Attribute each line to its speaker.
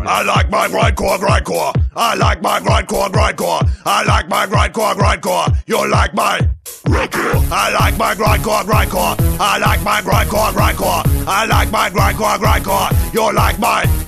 Speaker 1: I like my grindcore, grindcore. I like my grindcore, grindcore. I like my grindcore, grindcore. You like my grindcore. I like my grindcore, grindcore. I like my grindcore, grindcore. I like my grindcore, grindcore. You like my